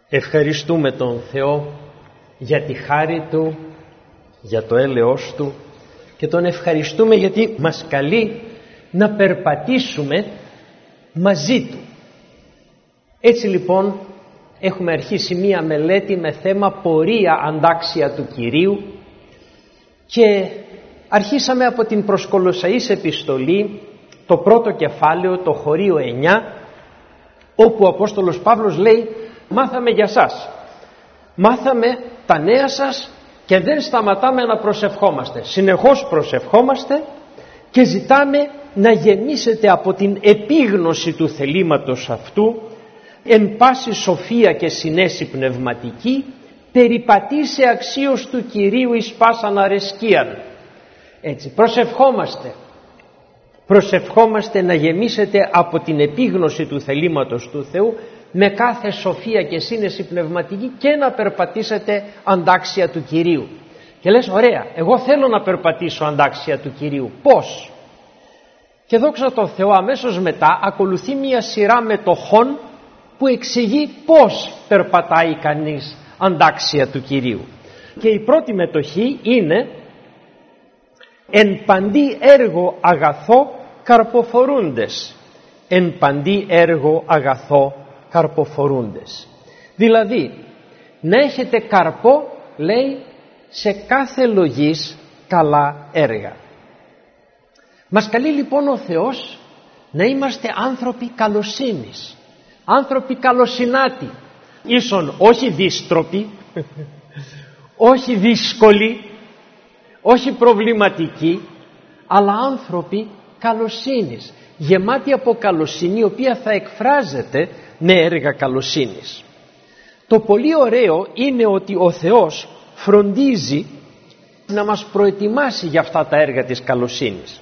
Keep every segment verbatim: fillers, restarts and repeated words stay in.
Ευχαριστούμε τον Θεό για τη χάρη Του, για το έλεος Του και τον ευχαριστούμε γιατί μας καλεί να περπατήσουμε μαζί Του. Έτσι λοιπόν έχουμε αρχίσει μία μελέτη με θέμα πορεία αντάξια του Κυρίου και αρχίσαμε από την προς Κολοσσαείς επιστολή, το πρώτο κεφάλαιο, το χωρίο εννιά, όπου ο Απόστολος Παύλος λέει: μάθαμε για σας, μάθαμε τα νέα σας και δεν σταματάμε να προσευχόμαστε. Συνεχώς προσευχόμαστε και ζητάμε να γεμίσετε από την επίγνωση του θελήματος αυτού, εν πάση σοφία και συνέση πνευματική, περιπατήσε αξίως του Κυρίου εις πάσαν αρεσκίαν. Έτσι, προσευχόμαστε. Προσευχόμαστε να γεμίσετε από την επίγνωση του θελήματος του Θεού με κάθε σοφία και σύνεση πνευματική και να περπατήσετε αντάξια του Κυρίου. Και λες, ωραία, εγώ θέλω να περπατήσω αντάξια του Κυρίου. Πώς? Και δόξα τω Θεώ, αμέσως μετά ακολουθεί μια σειρά μετοχών που εξηγεί πώς περπατάει κανείς αντάξια του Κυρίου. Και η πρώτη μετοχή είναι «Εν παντί έργο αγαθό καρποφορούντες». Εν παντί έργο αγαθό καρποφορούντες. Δηλαδή, να έχετε καρπό, λέει, σε κάθε λογής καλά έργα. Μας καλεί λοιπόν ο Θεός να είμαστε άνθρωποι καλοσύνης, άνθρωποι καλοσυνάτοι, ίσον όχι δύστροποι, όχι δύσκολοι, όχι προβληματικοί, αλλά άνθρωποι καλοσύνης, γεμάτοι από καλοσύνη, η οποία θα εκφράζεται με έργα καλοσύνης. Το πολύ ωραίο είναι ότι ο Θεός φροντίζει να μας προετοιμάσει για αυτά τα έργα της καλοσύνης.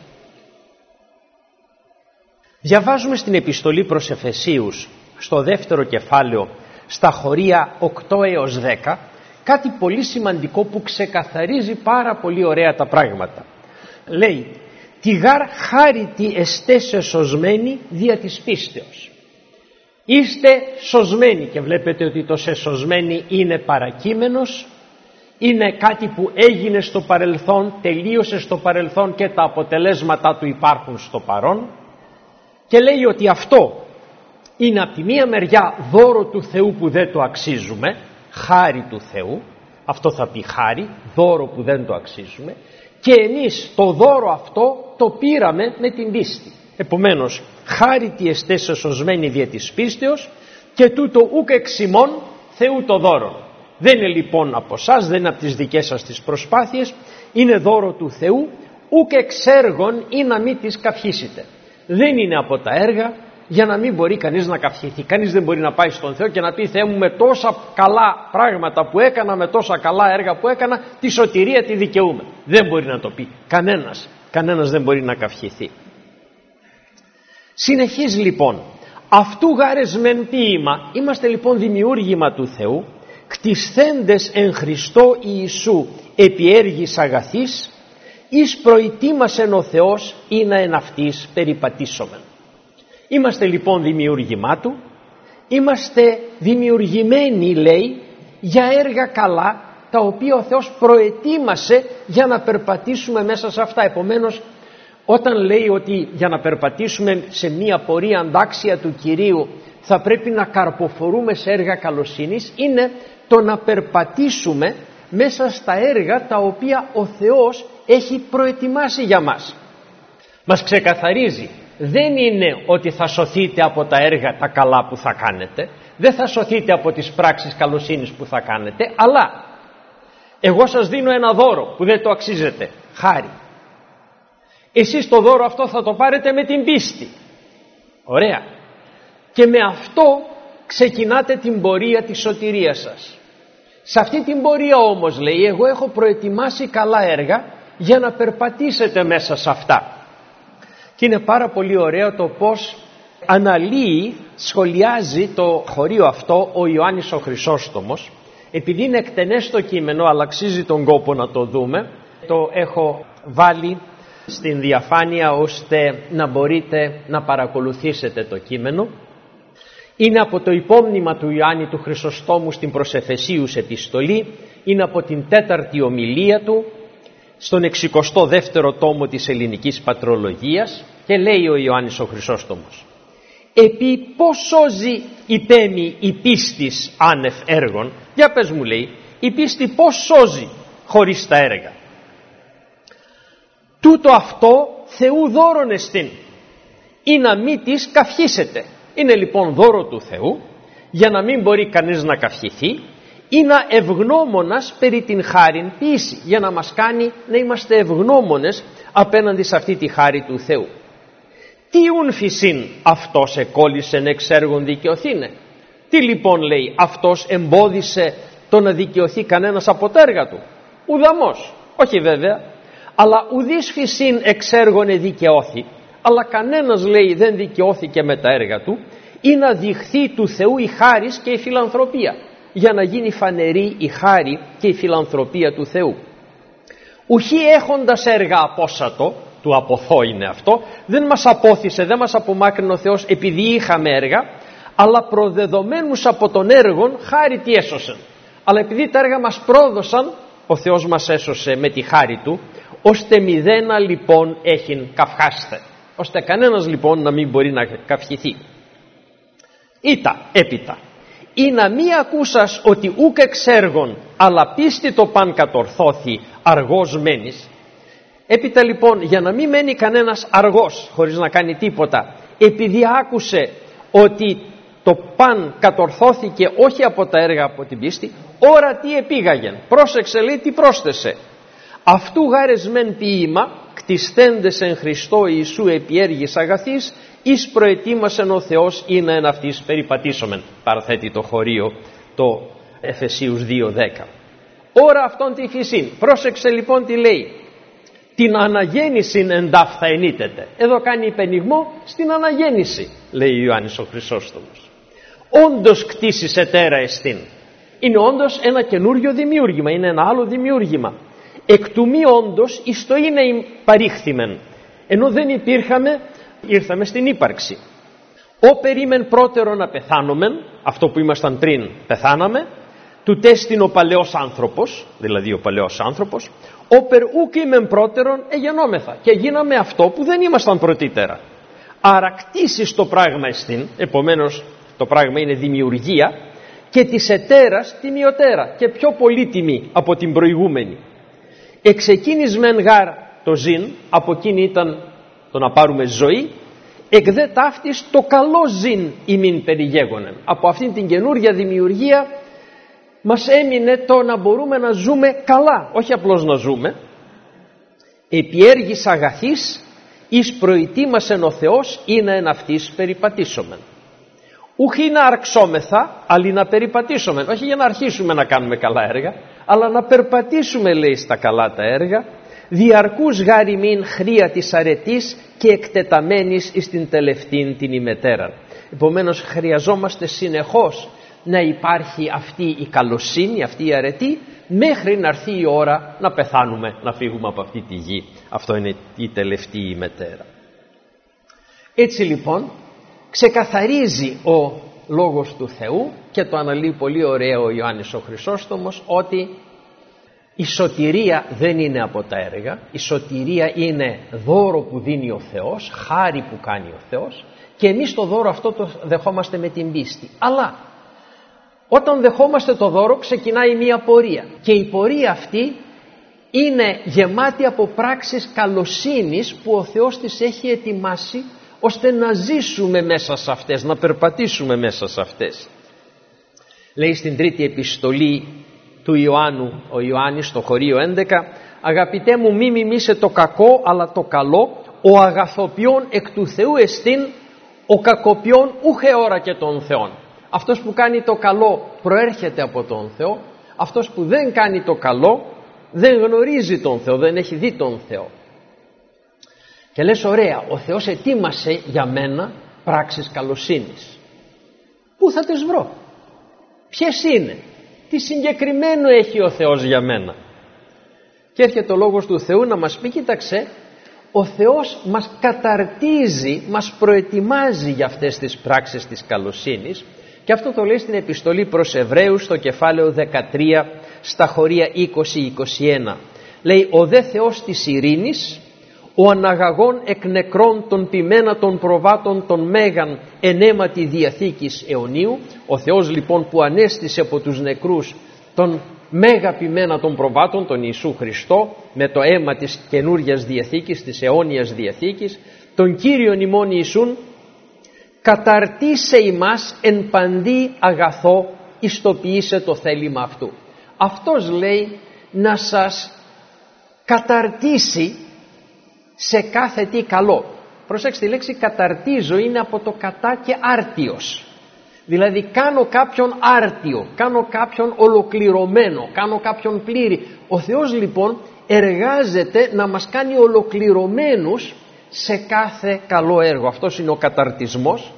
Διαβάζουμε στην επιστολή προς Εφεσίους, στο δεύτερο κεφάλαιο, στα χωρία οκτώ έως δέκα, κάτι πολύ σημαντικό που ξεκαθαρίζει πάρα πολύ ωραία τα πράγματα. Λέει: «Τη γάρ χάριτι εστέ σε σωσμένοι δια της πίστεως». Είστε σωσμένοι, και βλέπετε ότι το σε σωσμένοι είναι παρακείμενος, είναι κάτι που έγινε στο παρελθόν, τελείωσε στο παρελθόν και τα αποτελέσματα του υπάρχουν στο παρόν, και λέει ότι αυτό είναι από τη μία μεριά δώρο του Θεού που δεν το αξίζουμε, χάρη του Θεού, αυτό θα πει χάρη, δώρο που δεν το αξίζουμε, και εμείς το δώρο αυτό το πήραμε με την πίστη. Επομένως, χάριτι εστέ σε σωσμένοι δια της πίστεως και τούτο ούκ εξ ημών Θεού το δώρο. Δεν είναι λοιπόν από εσάς, δεν είναι από τις δικές σας τις προσπάθειες, είναι δώρο του Θεού, ούκ εξ έργων ή να μην τις καυχήσετε. Δεν είναι από τα έργα για να μην μπορεί κανείς να καυχηθεί. Κανείς δεν μπορεί να πάει στον Θεό και να πει: Θεέ μου, με τόσα καλά πράγματα που έκανα, με τόσα καλά έργα που έκανα, τη σωτηρία τη δικαιούμαι. Δεν μπορεί να το πει κανένας. Κανένας δεν μπορεί να καυχηθεί. Συνεχίζει λοιπόν: αυτού γάρες μεν ποίημα, είμαστε λοιπόν δημιούργημα του Θεού, κτισθέντες εν Χριστώ Ιησού επί έργης αγαθής, εις προητήμασεν ο Θεός ή να εν αυτής περιπατήσομεν. Είμαστε λοιπόν δημιούργημά Του, είμαστε δημιουργημένοι, λέει, για έργα καλά, τα οποία ο Θεός προετοίμασε για να περπατήσουμε μέσα σε αυτά. Επομένως, όταν λέει ότι για να περπατήσουμε σε μία πορεία αντάξια του Κυρίου θα πρέπει να καρποφορούμε σε έργα καλοσύνης, είναι το να περπατήσουμε μέσα στα έργα τα οποία ο Θεός έχει προετοιμάσει για μας. Μας ξεκαθαρίζει, δεν είναι ότι θα σωθείτε από τα έργα τα καλά που θα κάνετε, δεν θα σωθείτε από τις πράξεις καλοσύνης που θα κάνετε, αλλά εγώ σας δίνω ένα δώρο που δεν το αξίζετε, χάρη. Εσείς το δώρο αυτό θα το πάρετε με την πίστη. Ωραία. Και με αυτό ξεκινάτε την πορεία της σωτηρίας σας. Σε αυτή την πορεία όμως, λέει, εγώ έχω προετοιμάσει καλά έργα για να περπατήσετε μέσα σε αυτά. Και είναι πάρα πολύ ωραίο το πώς αναλύει, σχολιάζει το χωρίο αυτό ο Ιωάννης ο Χρυσόστομος. Επειδή είναι εκτενές το κείμενο, αλλά αξίζει τον κόπο να το δούμε, το έχω βάλει στην διαφάνεια ώστε να μπορείτε να παρακολουθήσετε το κείμενο. Είναι από το υπόμνημα του Ιωάννη του Χρυσοστόμου στην προς Εφεσίους επιστολή, είναι από την τέταρτη ομιλία του στον εξηκοστό δεύτερο τόμο της ελληνικής πατρολογίας, και λέει ο Ιωάννης ο Χρυσόστομος: «Επί πώς σώζει η πέμη η πίστης άνευ έργων?» Για πες μου, λέει, η πίστη πώς σώζει χωρίς τα έργα? «Τούτο αυτό Θεού δώρον εστίν, ή να μη της καυχήσετε». Είναι λοιπόν δώρο του Θεού, για να μην μπορεί κανείς να καυχηθεί, ή να ευγνώμονας περί την χάριν ποιήσει, για να μας κάνει να είμαστε ευγνώμονες απέναντι σε αυτή τη χάρη του Θεού. Τι ουν φυσίν αυτός εκόλλησεν εξ έργων δικαιωθήνε? Τι λοιπόν, λέει, αυτός εμπόδισε το να δικαιωθεί κανένας από τα έργα του? Ουδαμός, όχι βέβαια, αλλά ουδής φυσίν εξ έργων εδικαιώθη, αλλά κανένας, λέει, δεν δικαιώθηκε με τα έργα του, ή να διχθεί του Θεού η χάρις και η φιλανθρωπία, για να γίνει φανερή η χάρη και η φιλανθρωπία του Θεού. Ουχή έχοντας έργα απόσατο, του αποθώ είναι αυτό, δεν μας απόθυσε, δεν μας απομάκρυνε ο Θεός επειδή είχαμε έργα, αλλά προδεδομένους από τον έργον χάρη τι έσωσεν. Αλλά επειδή τα έργα μας πρόδωσαν, ο Θεός μας έσωσε με τη χάρη του, ώστε μηδένα λοιπόν έχειν καυχάστε, ώστε κανένας λοιπόν να μην μπορεί να καυχηθεί. Ήτα έπειτα, ή να μη ακούσας ότι ούκ εξ έργων, αλλά πίστη το παν κατορθώθη αργός μένεις. Έπειτα λοιπόν, για να μην μένει κανένας αργός χωρίς να κάνει τίποτα, επειδή άκουσε ότι το παν κατορθώθηκε όχι από τα έργα, από την πίστη, ώρα τι επήγαγεν, πρόσεξε, λέει, τι πρόσθεσε. Αυτού γάρες μεν ποίημα, κτισθέντες εν Χριστώ Ιησού επί έργης αγαθής, εις προετοίμασεν ο Θεός ή να εν αυτής περιπατήσομεν. Παραθέτει το χωρίο το Εφεσίους δύο δέκα. Ώρα αυτόν τη φυσήν. Πρόσεξε λοιπόν τι λέει. Την αναγέννηση εντάφ θα ενίτεται. Εδώ κάνει υπενιγμό στην αναγέννηση, λέει ο Ιωάννης ο Χρυσόστομος. Όντως κτίσεις ετέρα εστίν. Είναι όντως ένα καινούριο δημιούργημα, είναι ένα άλλο δημιούργημα. Εκ του μη όντως εις το είναι παρήχθημεν. Ενώ δεν υπήρχαμε, ήρθαμε στην ύπαρξη. Ω περίμεν πρώτερο να πεθάνομεν, αυτό που ήμασταν πριν πεθάναμε, του τέστην ο παλαιός άνθρωπος, δηλαδή ο παλαιός άνθρωπος, όπερ ουκήμεν πρώτερον εγενόμεθα, και γίναμε αυτό που δεν ήμασταν πρωτήτερα. Άρα κτίσεις το πράγμα εστίν, επομένως το πράγμα είναι δημιουργία, και της ετέρας τιμιωτέρα, και πιο πολύτιμη από την προηγούμενη. Εξεκίνης μεν γάρ το ζήν, από εκείνη ήταν το να πάρουμε ζωή, εκ δε ταύτης το καλό ζήν ημίν περιγέγονεν. Από αυτήν την καινούργια δημιουργία μας έμεινε το να μπορούμε να ζούμε καλά, όχι απλώς να ζούμε. Επί έργης αγαθής εις προητήμασεν ο Θεός ή να εν αυτής περιπατήσομεν. Ούχι να αρξόμεθα, αλλά να περιπατήσομεν. Όχι για να αρχίσουμε να κάνουμε καλά έργα, αλλά να περπατήσουμε, λέει, στα καλά τα έργα, διαρκούς γάριμην χρία της αρετής και εκτεταμένης εις την τελευταίν την ημετέραν. Επομένως χρειαζόμαστε συνεχώς να υπάρχει αυτή η καλοσύνη, αυτή η αρετή, μέχρι να έρθει η ώρα να πεθάνουμε, να φύγουμε από αυτή τη γη. Αυτό είναι η τελευταία ημετέρα. Έτσι λοιπόν ξεκαθαρίζει ο Λόγος του Θεού και το αναλύει πολύ ωραίο ο Ιωάννης ο Χρυσόστομος, ότι η σωτηρία δεν είναι από τα έργα, η σωτηρία είναι δώρο που δίνει ο Θεός, χάρη που κάνει ο Θεός, και εμείς το δώρο αυτό το δεχόμαστε με την πίστη. Αλλά όταν δεχόμαστε το δώρο ξεκινάει μία πορεία, και η πορεία αυτή είναι γεμάτη από πράξεις καλοσύνης που ο Θεός τις έχει ετοιμάσει ώστε να ζήσουμε μέσα σε αυτές, να περπατήσουμε μέσα σε αυτές. Λέει στην τρίτη επιστολή του Ιωάννου ο Ιωάννης στο χωρίο έντεκα, αγαπητέ μου, μη μιμήσε το κακό αλλά το καλό, ο αγαθοποιών εκ του Θεού εστίν, ο κακοποιών ούχε ώρα και των Θεών. Αυτός που κάνει το καλό προέρχεται από τον Θεό, αυτός που δεν κάνει το καλό δεν γνωρίζει τον Θεό, δεν έχει δει τον Θεό. Και λες, ωραία, ο Θεός ετοίμασε για μένα πράξεις καλοσύνης. Πού θα τις βρω? Ποιες είναι? Τι συγκεκριμένο έχει ο Θεός για μένα? Και έρχεται ο Λόγος του Θεού να μας πει, κοίταξε, ο Θεός μας καταρτίζει, μας προετοιμάζει για αυτές τις πράξεις της καλοσύνης, και αυτό το λέει στην επιστολή προς Εβραίους στο κεφάλαιο δεκατρία στα χωρία είκοσι είκοσι ένα. Λέει: «Ο δε Θεός της ειρήνης, ο αναγαγών εκ νεκρών των ποιμένα των προβάτων των μέγαν εν αίματι διαθήκης αιωνίου». Ο Θεός λοιπόν που ανέστησε από τους νεκρούς τον μέγα ποιμένα των προβάτων, τον Ιησού Χριστό, με το αίμα της καινούριας διαθήκης, της αιώνιας διαθήκης, τον Κύριον ημών Ιησούν, καταρτίσε ημάς εν παντή αγαθό, ιστοποιήσε το θέλημα αυτού. Αυτός λέει να σας καταρτίσει σε κάθε τι καλό. Προσέξτε, η λέξη καταρτίζω είναι από το κατά και άρτιος. Δηλαδή κάνω κάποιον άρτιο, κάνω κάποιον ολοκληρωμένο, κάνω κάποιον πλήρη. Ο Θεός λοιπόν εργάζεται να μας κάνει ολοκληρωμένους σε κάθε καλό έργο. Αυτός είναι ο καταρτισμός.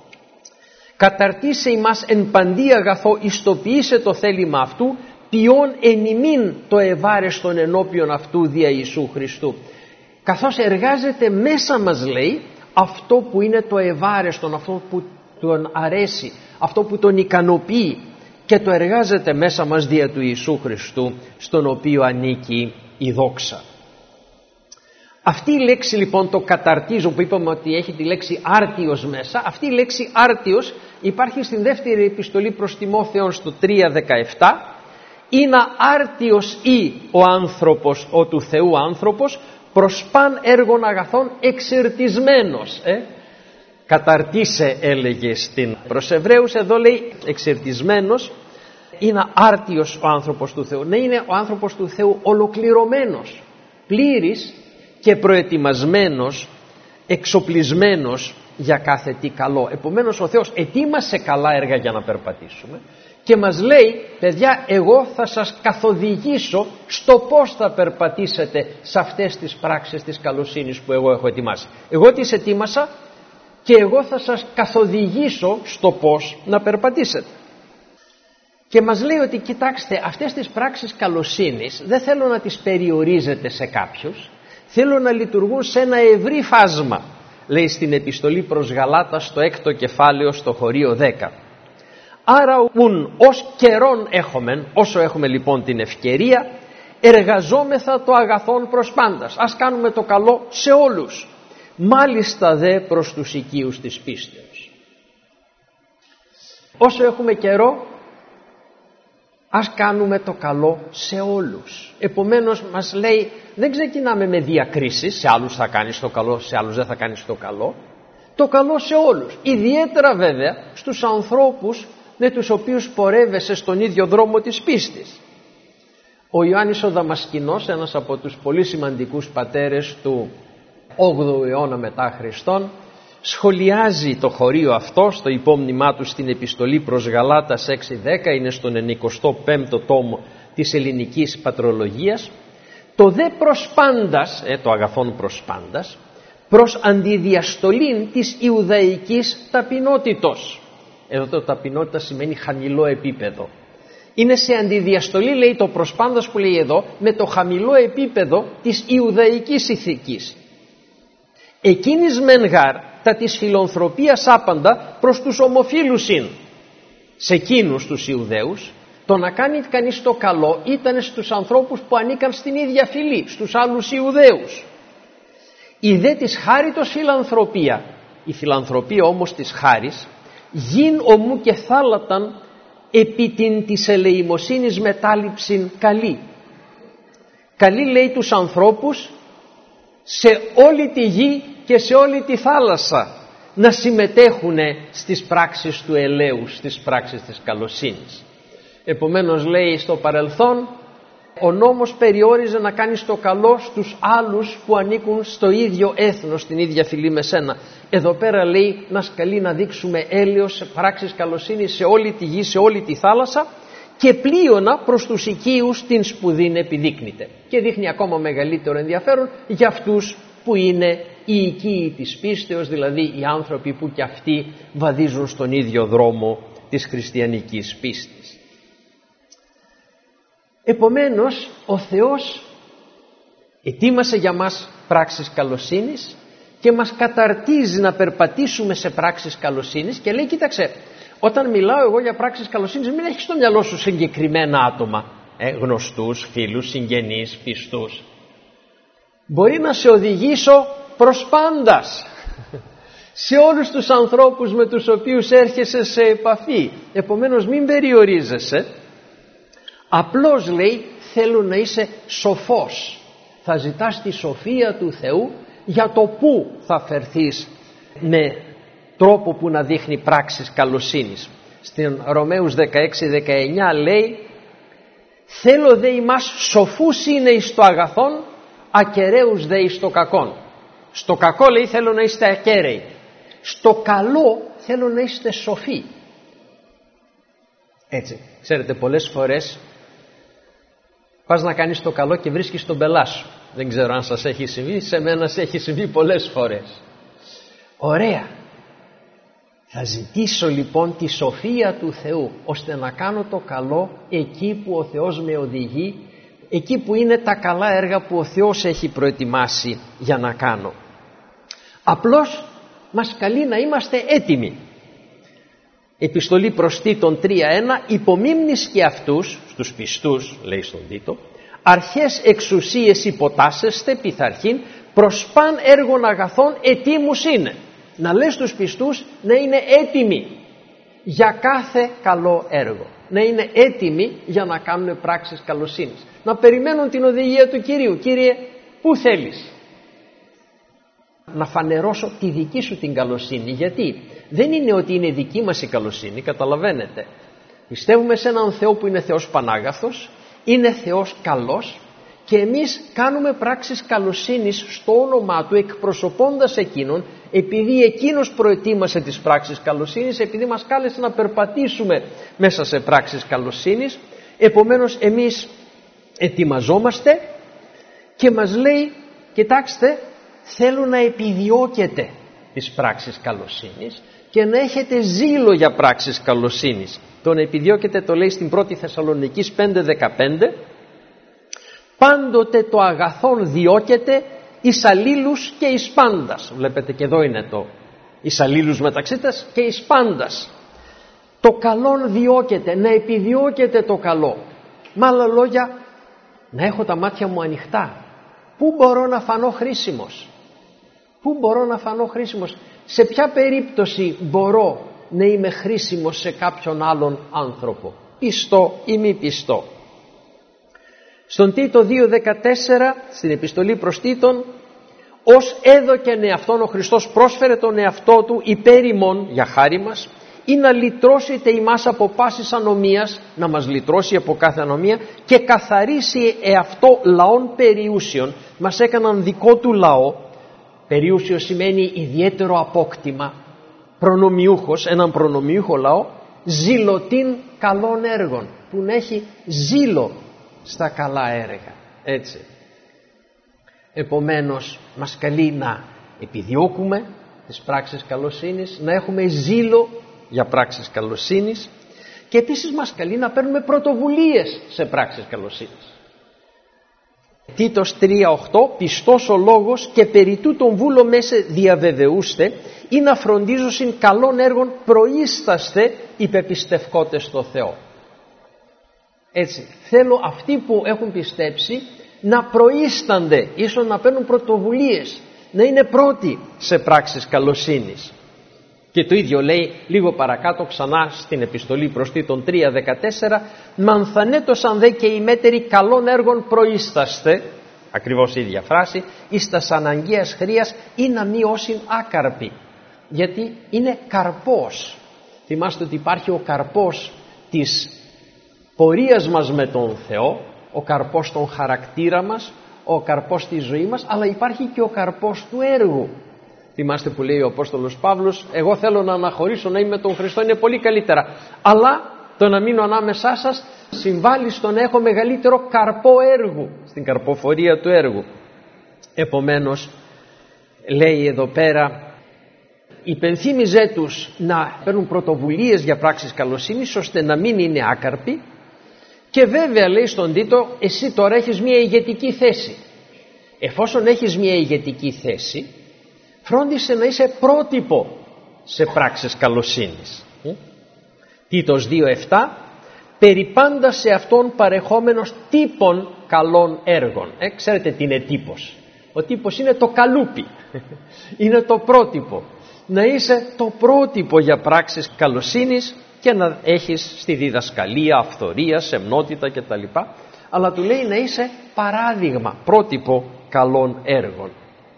Καταρτίσε ημάς εν παντή αγαθό, ιστοποιήσε το θέλημα αυτού, ποιον εν ημίν το ευάρεστον ενώπιον αυτού δια Ιησού Χριστού. Καθώς εργάζεται μέσα μας, λέει, αυτό που είναι το ευάρεστον, αυτό που τον αρέσει, αυτό που τον ικανοποιεί, και το εργάζεται μέσα μας δια του Ιησού Χριστού, στον οποίο ανήκει η δόξα. Αυτή η λέξη λοιπόν, το καταρτίζω, που είπαμε ότι έχει τη λέξη άρτιος μέσα, αυτή η λέξη άρτιος υπάρχει στην δεύτερη επιστολή προς Τιμόθεον στο τρία δεκαεπτά. «Είναι άρτιος ή ο άνθρωπος, ο του Θεού άνθρωπος, προς παν έργων αγαθών εξερτισμένος». Ε? Καταρτίσε, έλεγε στην προς Εβραίους, εδώ λέει εξερτισμένος. Είναι άρτιος ο άνθρωπος του Θεού. Ναι, είναι ο άνθρωπος του Θεού ολοκληρωμένος, πλήρης και προετοιμασμένος, εξοπλισμένος για κάθε τι καλό. Επομένως ο Θεός ετοίμασε καλά έργα για να περπατήσουμε και μας λέει: παιδιά, εγώ θα σας καθοδηγήσω στο πώς θα περπατήσετε σε αυτές τις πράξεις της καλοσύνης που εγώ έχω ετοιμάσει. Εγώ τις ετοίμασα και εγώ θα σας καθοδηγήσω στο πώς να περπατήσετε. Και μας λέει ότι κοιτάξτε, αυτές τις πράξεις καλοσύνης δεν θέλω να τις περιορίζετε σε κάποιους, θέλω να λειτουργούν σε ένα ευρύ φάσμα. Λέει στην επιστολή προς Γαλάτα στο έκτο κεφάλαιο στο χωρίο δέκα. Άρα ουν ως καιρόν έχομεν, όσο έχουμε λοιπόν την ευκαιρία, εργαζόμεθα το αγαθόν προς πάντας. Ας κάνουμε το καλό σε όλους, μάλιστα δε προς τους οικείους της πίστεως. Όσο έχουμε καιρό, ας κάνουμε το καλό σε όλους. Επομένως μας λέει, δεν ξεκινάμε με διακρίσεις, σε άλλους θα κάνεις το καλό, σε άλλους δεν θα κάνεις το καλό. Το καλό σε όλους, ιδιαίτερα βέβαια στους ανθρώπους με τους οποίους πορεύεσαι στον ίδιο δρόμο της πίστης. Ο Ιωάννης ο Δαμασκηνός, ένας από τους πολύ σημαντικούς πατέρες του όγδοου αιώνα μετά Χριστόν, σχολιάζει το χωρίο αυτό στο υπόμνημά του στην επιστολή προς Γαλάτας έξι δέκα, είναι στον ενικοστό πέμπτο τόμο της ελληνικής πατρολογίας. Το δε προς πάντας, ε, το αγαθόν προς πάντας, προς αντιδιαστολήν της Ιουδαϊκής ταπεινότητος. Εδώ το ταπεινότητα σημαίνει χαμηλό επίπεδο. Είναι σε αντιδιαστολή, λέει, το προς πάντας που λέει εδώ, με το χαμηλό επίπεδο της Ιουδαϊκής ηθικής. Εκείνης μεν γάρ τα της φιλανθρωπίας άπαντα προς τους ομοφίλους ειν. Σε εκείνους τους Ιουδαίους, το να κάνει κανείς το καλό ήταν στους ανθρώπους που ανήκαν στην ίδια φυλή, στους άλλους Ιουδαίους. Η δε της χάριτος φιλανθρωπία, η φιλανθρωπία όμως της χάρης, γιν ομού και θάλαταν επί την της ελεημοσύνης μετάληψην καλή. Καλή, λέει, τους ανθρώπους σε όλη τη γη και σε όλη τη θάλασσα να συμμετέχουν στις πράξεις του ελέου, στις πράξεις της καλοσύνης. Επομένως, λέει, στο παρελθόν ο νόμος περιόριζε να κάνεις το καλό στους άλλους που ανήκουν στο ίδιο έθνος, στην ίδια φυλή με σένα. Εδώ πέρα, λέει, μας καλεί να δείξουμε έλεος σε πράξεις καλοσύνης σε όλη τη γη, σε όλη τη θάλασσα, και πλείονα προς τους οικείους την σπουδήν επιδείκνυται. Και δείχνει ακόμα μεγαλύτερο ενδιαφέρον για αυτούς που είναι οι οικείοι της πίστεως, δηλαδή οι άνθρωποι που κι αυτοί βαδίζουν στον ίδιο δρόμο της χριστιανικής πίστης. Επομένως, ο Θεός ετοίμασε για μας πράξεις καλοσύνης και μας καταρτίζει να περπατήσουμε σε πράξεις καλοσύνης και λέει, κοίταξε, όταν μιλάω εγώ για πράξεις καλοσύνης, μην έχεις στο μυαλό σου συγκεκριμένα άτομα, ε, γνωστούς, φίλους, συγγενείς, πιστούς. Μπορεί να σε οδηγήσω προς πάντας, σε όλους τους ανθρώπους με τους οποίους έρχεσαι σε επαφή. Επομένως μην περιορίζεσαι, απλώς λέει θέλω να είσαι σοφός. Θα ζητάς τη σοφία του Θεού για το πού θα φερθείς με τρόπο που να δείχνει πράξεις καλοσύνης. Στην Ρωμαίους δεκαέξι δεκαεννιά λέει, θέλω δε ημάς σοφούς είναι εις το αγαθόν, ακεραίους δε εις το κακόν. Στο κακό λέει θέλω να είστε ακέραιοι, στο καλό θέλω να είστε σοφοί. Έτσι, ξέρετε, πολλές φορές πας να κάνεις το καλό και βρίσκεις τον πελά σου. Δεν ξέρω αν σας έχει συμβεί, σε μένα σε έχει συμβεί πολλές φορές. Ωραία. Θα ζητήσω λοιπόν τη σοφία του Θεού ώστε να κάνω το καλό εκεί που ο Θεός με οδηγεί, εκεί που είναι τα καλά έργα που ο Θεός έχει προετοιμάσει για να κάνω. Απλώς μας καλεί να είμαστε έτοιμοι. Επιστολή προς Τίτον τρία ένα, υπομίμνης και αυτούς, στους πιστούς λέει στον Τίτο, αρχές εξουσίες υποτάσσεστε πειθαρχήν προς παν έργων αγαθών ετοίμους είναι. Να λες στους πιστούς να είναι έτοιμοι για κάθε καλό έργο, να είναι έτοιμοι για να κάνουν πράξεις καλοσύνης, να περιμένουν την οδηγία του Κυρίου. Κύριε, πού θέλεις? Να φανερώσω τη δική σου την καλοσύνη. Γιατί δεν είναι ότι είναι δική μας η καλοσύνη, καταλαβαίνετε. Πιστεύουμε σε έναν Θεό που είναι Θεός Πανάγαθος, είναι Θεός καλός και εμείς κάνουμε πράξεις καλοσύνης στο όνομά Του, εκπροσωπώντας Εκείνον, επειδή Εκείνος προετοίμασε τις πράξεις καλοσύνης, επειδή μας κάλεσε να περπατήσουμε μέσα σε πράξεις καλοσύνης. Επομένως εμείς ετοιμαζόμαστε και μας λέει, κοιτάξτε, θέλω να επιδιώκετε τις πράξεις καλοσύνης και να έχετε ζήλο για πράξεις καλοσύνης. Τον επιδιώκετε το λέει στην πρώτη Θεσσαλονικής πέντε δεκαπέντε, πάντοτε το αγαθόν διώκεται εις αλλήλους και εις πάντας. Βλέπετε και εδώ είναι το εις αλλήλους μεταξύ τας και εις πάντας. Το καλόν διώκεται, να επιδιώκετε το καλό. Με άλλα λόγια, να έχω τα μάτια μου ανοιχτά. Πού μπορώ να φανώ χρήσιμος? Πού μπορώ να φανώ χρήσιμος? Σε ποια περίπτωση μπορώ να είμαι χρήσιμος σε κάποιον άλλον άνθρωπο? Πιστό ή μη πιστό? Στον Τίτο δύο δεκατέσσερα, στην επιστολή προς Τίτον, ως έδωκεν εαυτόν ο Χριστός, πρόσφερε τον εαυτό Του υπέρ ημών για χάρη μας, ή να λυτρώσετε ημάς από πάσης ανομίας, να μας λυτρώσει από κάθε ανομία και καθαρίσει εαυτό λαών περιούσιων. Μας έκαναν δικό Του λαό. Περιούσιο σημαίνει ιδιαίτερο απόκτημα, προνομιούχος, έναν προνομιούχο λαό, ζηλωτήν καλών έργων, που να έχει ζήλο στα καλά έργα. Έτσι. Επομένως μας καλεί να επιδιώκουμε τις πράξεις καλοσύνης, να έχουμε ζήλο για πράξεις καλοσύνης και επίσης μας καλεί να παίρνουμε πρωτοβουλίες σε πράξεις καλοσύνης. Τίτος τρία οκτώ, πιστός ο λόγος και περί τούτον βούλο μέσε διαβεβαιούστε ή να φροντίζωσιν καλών έργων προείσταστε υπεπιστευκότες στο Θεό. Έτσι, θέλω αυτοί που έχουν πιστέψει να προείστανται, ίσως να παίρνουν πρωτοβουλίες, να είναι πρώτοι σε πράξεις καλοσύνης. Και το ίδιο λέει λίγο παρακάτω ξανά στην επιστολή προς Τίτον τρία δεκατέσσερα, μανθανέτωσαν δε και οι μέτεροι καλών έργων προείσταστε, ακριβώς η ίδια φράση, εις τας αναγκαίας χρίας ή να μη όσην άκαρποι, γιατί είναι καρπός. Θυμάστε ότι υπάρχει ο καρπός της πορείας μας με τον Θεό, ο καρπός στον χαρακτήρα μας, ο καρπός της ζωής μας, αλλά υπάρχει και ο καρπός του έργου. Θυμάστε που λέει ο Απόστολος Παύλος, εγώ θέλω να αναχωρήσω, να είμαι με τον Χριστό, είναι πολύ καλύτερα, αλλά το να μείνω ανάμεσά σας συμβάλλει στο να έχω μεγαλύτερο καρπό έργου, στην καρποφορία του έργου. Επομένως λέει εδώ πέρα, υπενθύμιζέ τους να παίρνουν πρωτοβουλίες για πράξεις καλοσύνης ώστε να μην είναι άκαρποι. Και βέβαια λέει στον Τίτο, εσύ τώρα έχεις μια ηγετική θέση. εφόσον έχεις μια ηγετική θέση, φρόντισε να είσαι πρότυπο σε πράξεις καλοσύνης. Τίτος δύο επτά, περιπάντα σε αυτόν παρεχόμενος τύπων καλών έργων. Ε, ξέρετε τι είναι τύπος? Ο τύπος είναι το καλούπι, είναι το πρότυπο. Να είσαι το πρότυπο για πράξεις καλοσύνης και να έχεις στη διδασκαλία αυθορία, σεμνότητα κτλ. Αλλά του λέει να είσαι παράδειγμα, πρότυπο καλών έργων.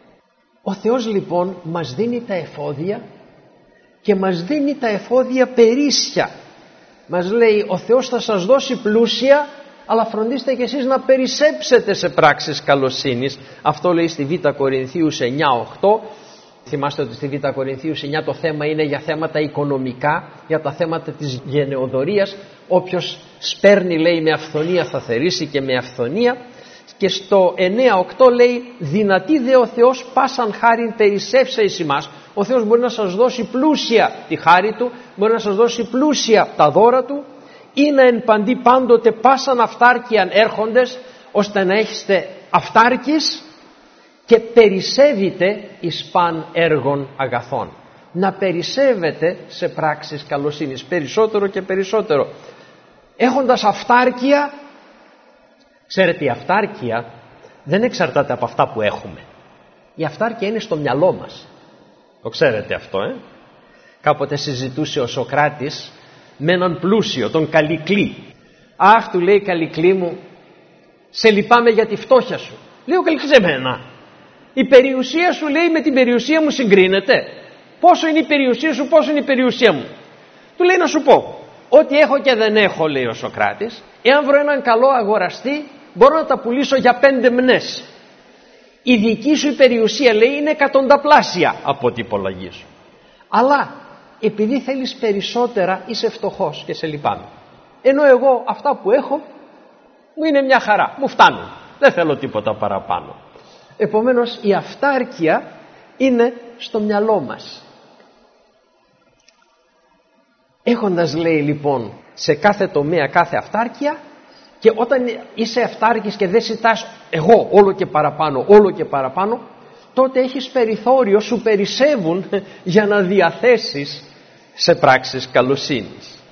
Ο Θεός λοιπόν μας δίνει τα εφόδια και μας δίνει τα εφόδια περίσσια. Μας λέει ο Θεός θα σας δώσει πλούσια, αλλά φροντίστε και εσείς να περισσέψετε σε πράξεις καλοσύνης. Αυτό λέει στη Β' Κορινθίους εννιά οκτώ. Θυμάστε ότι στη Β' Κορινθίους εννιά το θέμα είναι για θέματα οικονομικά, για τα θέματα της γενεοδορίας. Όποιος σπέρνει, λέει, με αυθονία θα θερήσει και με αυθονία. Και στο εννιά οκτώ λέει, δυνατή δε ο Θεός πάσαν χάριν περισσεύσε εις ημάς. Ο Θεός μπορεί να σας δώσει πλούσια τη χάρη Του, μπορεί να σας δώσει πλούσια τα δώρα Του, ή να εν παντή πάντοτε πάσαν αυτάρκειαν έρχοντες, ώστε να έχετε αυτάρκης και περισσεύετε εις παν έργων αγαθών. Να περισσεύετε σε πράξεις καλοσύνης, περισσότερο και περισσότερο. Έχοντας αυτάρκεια, ξέρετε, η αυτάρκεια δεν εξαρτάται από αυτά που έχουμε. Η αυτάρκεια είναι στο μυαλό μας. Το ξέρετε αυτό, ε? Κάποτε συζητούσε ο Σωκράτης με έναν πλούσιο, τον Καλυκλή. Αχ, του λέει, Καλυκλή μου, σε λυπάμαι για τη φτώχεια σου. Λέει ο Καλυκλής, εμένα η περιουσία σου, λέει, με την περιουσία μου συγκρίνεται? Πόσο είναι η περιουσία σου, πόσο είναι η περιουσία μου? Του λέει, να σου πω, ό,τι έχω και δεν έχω, λέει ο Σωκράτης, εάν βρω έναν καλό αγοραστή, μπορώ να τα πουλήσω για πέντε μνές. Η δική σου η περιουσία, λέει, είναι εκατονταπλάσια από ό,τι υπολογίζω. Αλλά επειδή θέλεις περισσότερα, είσαι φτωχός και σε λυπάμαι. Ενώ εγώ αυτά που έχω μου είναι μια χαρά, μου φτάνουν, δεν θέλω τίποτα παραπάνω. Επομένως η αυτάρκεια είναι στο μυαλό μας. Έχοντας, λέει, λοιπόν, σε κάθε τομέα κάθε αυτάρκεια, και όταν είσαι αυτάρκης και δεν ζητάς εγώ όλο και παραπάνω, όλο και παραπάνω, τότε έχεις περιθώριο, σου περισσεύουν για να διαθέσεις σε πράξεις καλοσύνης.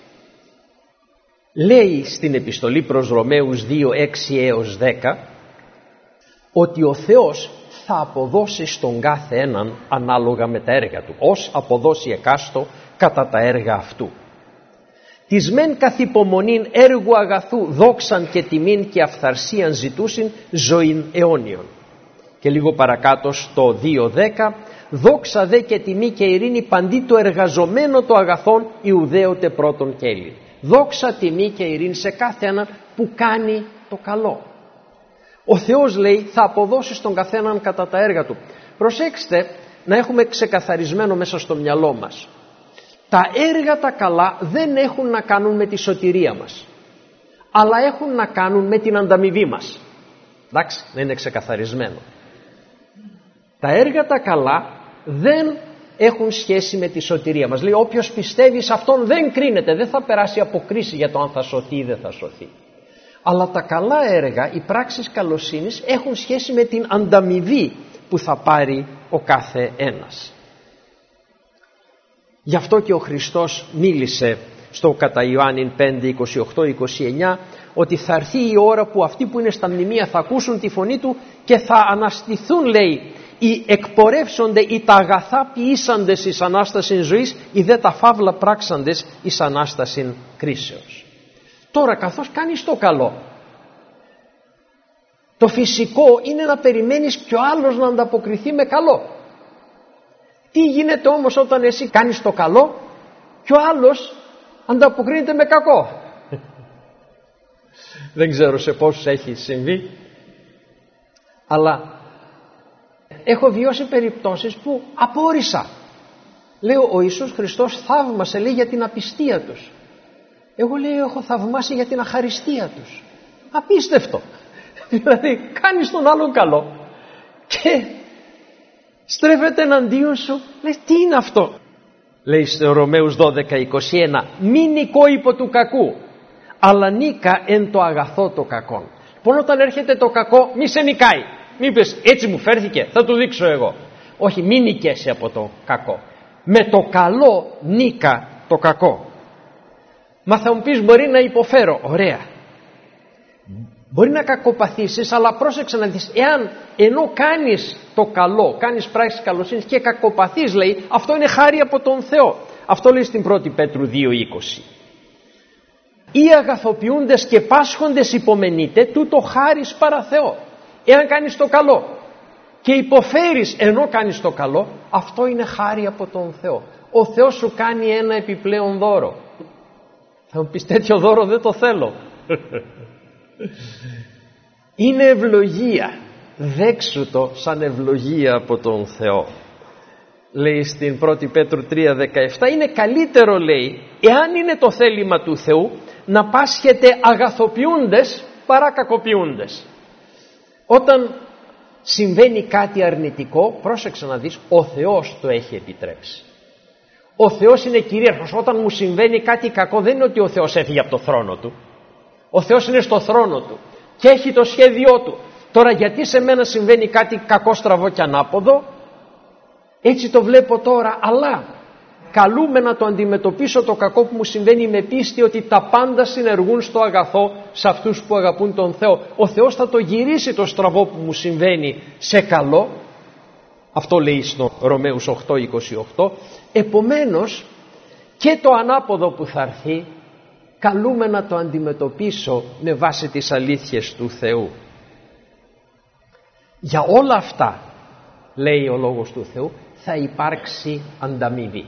Λέει στην επιστολή προς Ρωμαίους δύο έξι έως δέκα ότι ο Θεός θα αποδώσει στον κάθε έναν ανάλογα με τα έργα του, ως αποδώσει εκάστο κατά τα έργα αυτού. Τις μεν καθ' υπομονήν έργου αγαθού δόξαν και τιμήν και αυθαρσίαν ζητούσιν ζωήν αιώνιον. Και λίγο παρακάτω στο δύο δέκα, δόξα δε και τιμή και ειρήνη παντί το εργαζομένο το αγαθόν Ιουδαίωτε πρώτον και Έλλην. Δόξα, τιμή και ειρήνη σε κάθε έναν που κάνει το καλό. Ο Θεός, λέει, θα αποδώσει στον καθέναν κατά τα έργα του. Προσέξτε να έχουμε ξεκαθαρισμένο μέσα στο μυαλό μας. Τα έργα τα καλά δεν έχουν να κάνουν με τη σωτηρία μας, αλλά έχουν να κάνουν με την ανταμοιβή μας. Εντάξει, δεν είναι ξεκαθαρισμένο. Τα έργα τα καλά δεν έχουν σχέση με τη σωτηρία μας. Λέει, όποιος πιστεύει σε αυτόν δεν κρίνεται, δεν θα περάσει από κρίση για το αν θα σωθεί ή δεν θα σωθεί. Αλλά τα καλά έργα, οι πράξεις καλοσύνης, έχουν σχέση με την ανταμοιβή που θα πάρει ο κάθε ένας. Γι' αυτό και ο Χριστός μίλησε στο κατά Ιωάννην πέντε είκοσι οκτώ είκοσι εννιά ότι θα έρθει η ώρα που αυτοί που είναι στα μνημεία θα ακούσουν τη φωνή του και θα αναστηθούν, λέει, οι εκπορεύσονται ή τα αγαθά ποιήσαντες εις Ανάστασιν ζωής ή δε τα φαύλα πράξαντες εις Ανάστασιν κρίσεως. Τώρα καθώς κάνεις το καλό, το φυσικό είναι να περιμένεις κι ο άλλος να ανταποκριθεί με καλό. Τι γίνεται όμως όταν εσύ κάνεις το καλό και ο άλλος ανταποκρίνεται με κακό? Δεν ξέρω σε πόσους έχει συμβεί, αλλά έχω βιώσει περιπτώσεις που απόρρισα. Λέω, ο Ιησούς Χριστός θαύμασε, λέει, για την απιστία τους. Εγώ, λέει, έχω θαυμάσει για την αχαριστία τους. Απίστευτο. Δηλαδή κάνεις τον άλλον καλό και στρέφεται εναντίον σου, λέει, τι είναι αυτό? Λέει στο Ρωμαίους δώδεκα είκοσι ένα, μη νικώ υπό του κακού, αλλά νίκα εν το αγαθό το κακόν. Λοιπόν, όταν έρχεται το κακό, μη σε νικάει. Μη πες έτσι μου φέρθηκε, θα του δείξω εγώ. Όχι, μην νικέσαι από το κακό. Με το καλό νίκα το κακό. Μα θα μου πεις, μπορεί να υποφέρω. Ωραία. Μπορεί να κακοπαθήσεις, αλλά πρόσεξε να δεις, εάν ενώ κάνεις το καλό, κάνεις πράξεις καλοσύνης και κακοπαθείς, λέει, αυτό είναι χάρη από τον Θεό. Αυτό λέει στην πρώτη Πέτρου δύο είκοσι. Ή αγαθοποιούντες και πάσχοντες υπομενείτε, τούτο χάρις παρά Θεό. Εάν κάνεις το καλό και υποφέρεις ενώ κάνεις το καλό, αυτό είναι χάρη από τον Θεό. Ο Θεός σου κάνει ένα επιπλέον δώρο. Θα μου πεις, τέτοιο δώρο δεν το θέλω. Είναι ευλογία. Δέξου το σαν ευλογία από τον Θεό. Λέει στην πρώτη Πέτρου τρία δεκαεπτά, είναι καλύτερο, λέει, εάν είναι το θέλημα του Θεού, να πάσχετε αγαθοποιούντες παρά κακοποιούντες. Όταν συμβαίνει κάτι αρνητικό, πρόσεξε να δεις, ο Θεός το έχει επιτρέψει. Ο Θεός είναι κυρίαρχος. Όταν μου συμβαίνει κάτι κακό, δεν είναι ότι ο Θεός έφυγε από το θρόνο του. Ο Θεός είναι στο θρόνο του και έχει το σχέδιό του. Τώρα γιατί σε μένα συμβαίνει κάτι κακό, στραβό και ανάποδο, έτσι το βλέπω τώρα, αλλά καλούμε να το αντιμετωπίσω το κακό που μου συμβαίνει με πίστη ότι τα πάντα συνεργούν στο αγαθό σε αυτούς που αγαπούν τον Θεό. Ο Θεός θα το γυρίσει το στραβό που μου συμβαίνει σε καλό. Αυτό λέει στο Ρωμαίους οκτώ είκοσι οκτώ. Επομένως και το ανάποδο που θα έρθει καλούμε να το αντιμετωπίσω με βάση τις αλήθειες του Θεού. Για όλα αυτά, λέει ο Λόγος του Θεού, θα υπάρξει ανταμοιβή.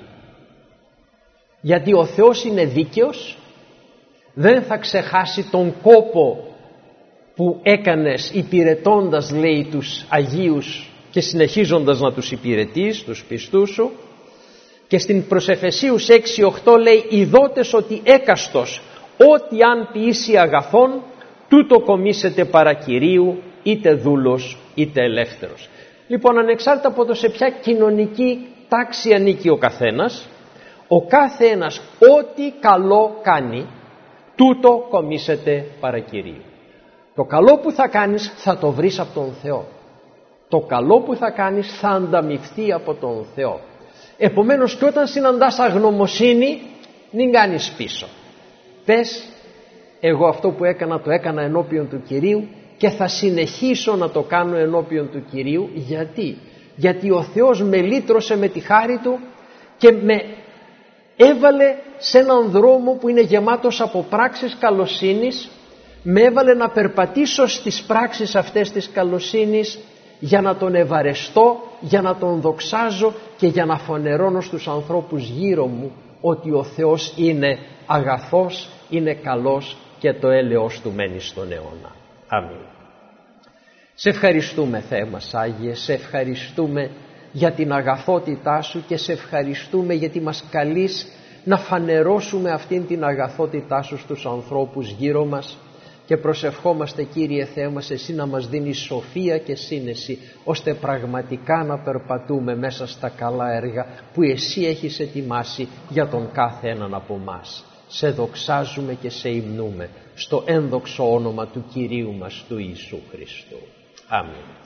Γιατί ο Θεός είναι δίκαιος, δεν θα ξεχάσει τον κόπο που έκανες υπηρετώντας, λέει, τους Αγίους και συνεχίζοντας να τους υπηρετείς, τους πιστούς σου. Και στην προς Εφεσίους έξι οκτώ λέει, ειδότες ότι έκαστος ό,τι αν ποιήσει αγαθόν, τούτο κομίσετε παρά Κυρίου, είτε δούλος είτε ελεύθερος. Λοιπόν, ανεξάρτητα από το σε ποια κοινωνική τάξη ανήκει ο καθένας, ο κάθε ένας ό,τι καλό κάνει, τούτο κομίσετε παρά Κυρίου. Το καλό που θα κάνεις θα το βρεις από τον Θεό. Το καλό που θα κάνεις θα ανταμοιφθεί από τον Θεό. Επομένως και όταν συναντάς αγνωμοσύνη, μην κάνεις πίσω. Πες, εγώ αυτό που έκανα το έκανα ενώπιον του Κυρίου και θα συνεχίσω να το κάνω ενώπιον του Κυρίου. Γιατί? Γιατί ο Θεός με λύτρωσε με τη χάρη Του και με έβαλε σε έναν δρόμο που είναι γεμάτος από πράξεις καλοσύνης, με έβαλε να περπατήσω στις πράξεις αυτές της καλοσύνης για να τον ευαρεστώ, για να τον δοξάζω και για να φανερώνω στους ανθρώπους γύρω μου ότι ο Θεός είναι αγαθός, είναι καλός και το έλεος Του μένει στον αιώνα. Αμήν. Σε ευχαριστούμε, Θεέ μας Άγιε, σε ευχαριστούμε για την αγαθότητά Σου και σε ευχαριστούμε γιατί μας καλείς να φανερώσουμε αυτήν την αγαθότητά Σου στους ανθρώπους γύρω μας και προσευχόμαστε, Κύριε Θεέ μας, Εσύ να μας δίνεις σοφία και σύνεση ώστε πραγματικά να περπατούμε μέσα στα καλά έργα που Εσύ έχεις ετοιμάσει για τον κάθε έναν από μας. Σε δοξάζουμε και σε υμνούμε στο ένδοξο όνομα του Κυρίου μας του Ιησού Χριστού. Αμήν.